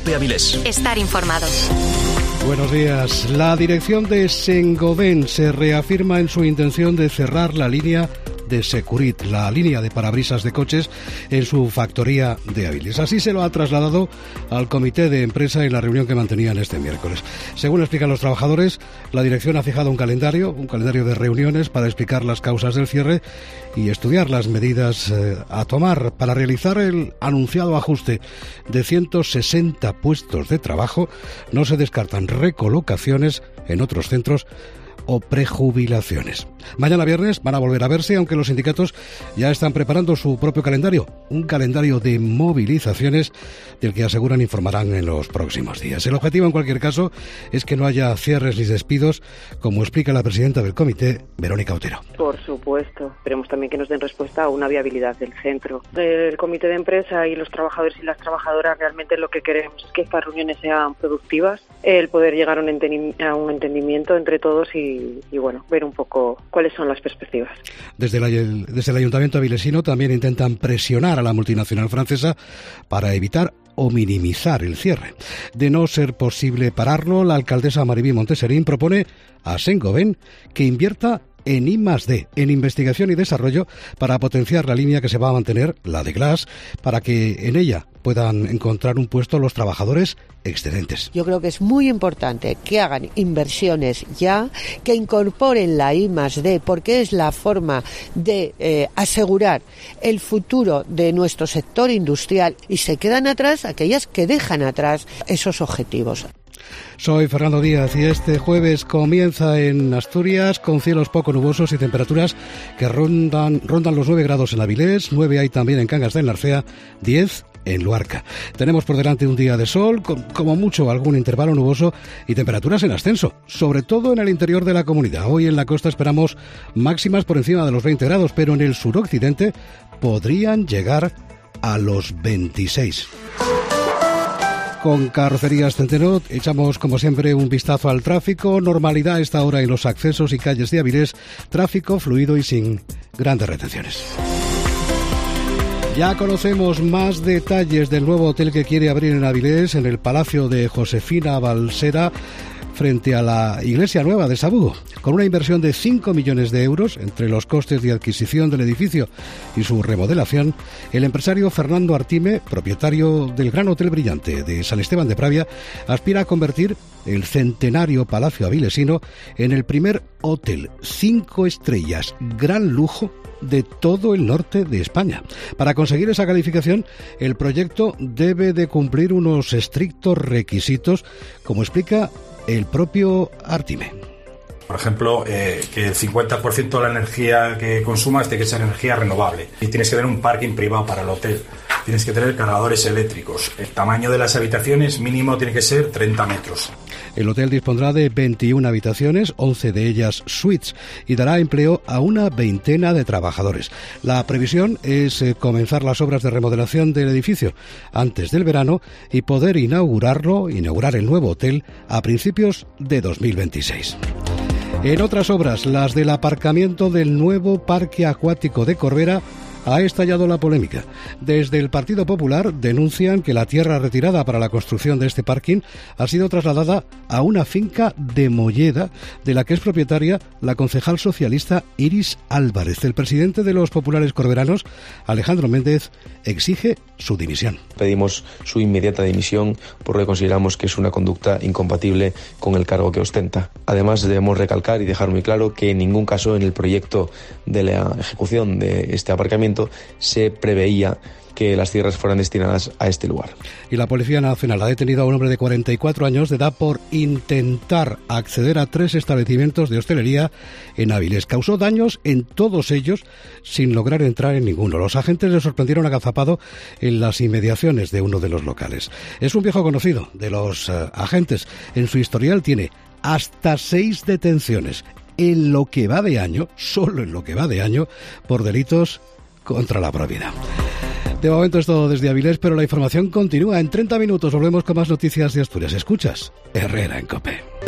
Cope Avilés. Estar informados. Buenos días. La dirección de Saint-Gobain se reafirma en su intención de cerrar la línea de Securit, la línea de parabrisas de coches, en su factoría de Avilés. Así se lo ha trasladado al comité de empresa en la reunión que mantenían este miércoles. Según explican los trabajadores, la dirección ha fijado un calendario de reuniones para explicar las causas del cierre y estudiar las medidas a tomar para realizar el anunciado ajuste de 160 puestos de trabajo. No se descartan recolocaciones en otros centros o prejubilaciones. Mañana viernes van a volver a verse, aunque los sindicatos ya están preparando su propio calendario, un calendario de movilizaciones del que aseguran informarán en los próximos días. El objetivo, en cualquier caso, es que no haya cierres ni despidos, como explica la presidenta del comité, Verónica Otero. Por supuesto. Esperemos también que nos den respuesta a una viabilidad del centro. El comité de empresa y los trabajadores y las trabajadoras realmente lo que queremos es que estas reuniones sean productivas, el poder llegar a un entendimiento entre todos y bueno, ver un poco cuáles son las perspectivas. Desde el Ayuntamiento avilesino también intentan presionar a la multinacional francesa para evitar o minimizar el cierre. De no ser posible pararlo, la alcaldesa Mariví Monteserín propone a Saint-Gobain que invierta en I+D, en investigación y desarrollo, para potenciar la línea que se va a mantener, la de Glass, para que en ella puedan encontrar un puesto los trabajadores excedentes. Yo creo que es muy importante que hagan inversiones ya, que incorporen la I+D, porque es la forma de asegurar el futuro de nuestro sector industrial, y se quedan atrás aquellas que dejan atrás esos objetivos. Soy Fernando Díaz y este jueves comienza en Asturias con cielos poco nubosos y temperaturas que rondan los 9 grados en Avilés, 9 hay también en Cangas de Narcea, 10 en Luarca. Tenemos por delante un día de sol, como mucho algún intervalo nuboso y temperaturas en ascenso, sobre todo en el interior de la comunidad. Hoy en la costa esperamos máximas por encima de los 20 grados, pero en el suroccidente podrían llegar a los 26. Con Carrocerías Centenot echamos, como siempre, un vistazo al tráfico. Normalidad a esta hora en los accesos y calles de Avilés. Tráfico fluido y sin grandes retenciones. Ya conocemos más detalles del nuevo hotel que quiere abrir en Avilés, en el Palacio de Josefina Balsera, frente a la Iglesia Nueva de Sabugo, con una inversión de 5 millones de euros entre los costes de adquisición del edificio y su remodelación. El empresario Fernando Artime, propietario del Gran Hotel Brillante de San Esteban de Pravia, aspira a convertir el centenario Palacio Avilesino en el primer hotel 5 estrellas, gran lujo, de todo el norte de España. Para conseguir esa calificación, el proyecto debe de cumplir unos estrictos requisitos, como explica el propio Artime. Por ejemplo, que el 50% de la energía que consumas tiene que ser energía renovable. Y tienes que tener un parking privado para el hotel. Tienes que tener cargadores eléctricos. El tamaño de las habitaciones mínimo tiene que ser 30 metros. El hotel dispondrá de 21 habitaciones, 11 de ellas suites, y dará empleo a una veintena de trabajadores. La previsión es comenzar las obras de remodelación del edificio antes del verano y poder inaugurar el nuevo hotel a principios de 2026. En otras obras, las del aparcamiento del nuevo Parque Acuático de Corbera, ha estallado la polémica. Desde el Partido Popular denuncian que la tierra retirada para la construcción de este parking ha sido trasladada a una finca de Molleda, de la que es propietaria la concejal socialista Iris Álvarez. El presidente de los populares corberanos, Alejandro Méndez, exige su dimisión. Pedimos su inmediata dimisión porque consideramos que es una conducta incompatible con el cargo que ostenta. Además, debemos recalcar y dejar muy claro que en ningún caso en el proyecto de la ejecución de este aparcamiento se preveía que las tierras fueran destinadas a este lugar. Y la Policía Nacional ha detenido a un hombre de 44 años de edad por intentar acceder a 3 establecimientos de hostelería en Avilés. Causó daños en todos ellos sin lograr entrar en ninguno. Los agentes le sorprendieron agazapado en las inmediaciones de uno de los locales. Es un viejo conocido de los agentes. En su historial tiene hasta 6 detenciones en lo que va de año, solo en lo que va de año, por delitos contra la propiedad. De momento es todo desde Avilés, pero la información continúa. En 30 minutos volvemos con más noticias de Asturias. Escuchas Herrera en COPE.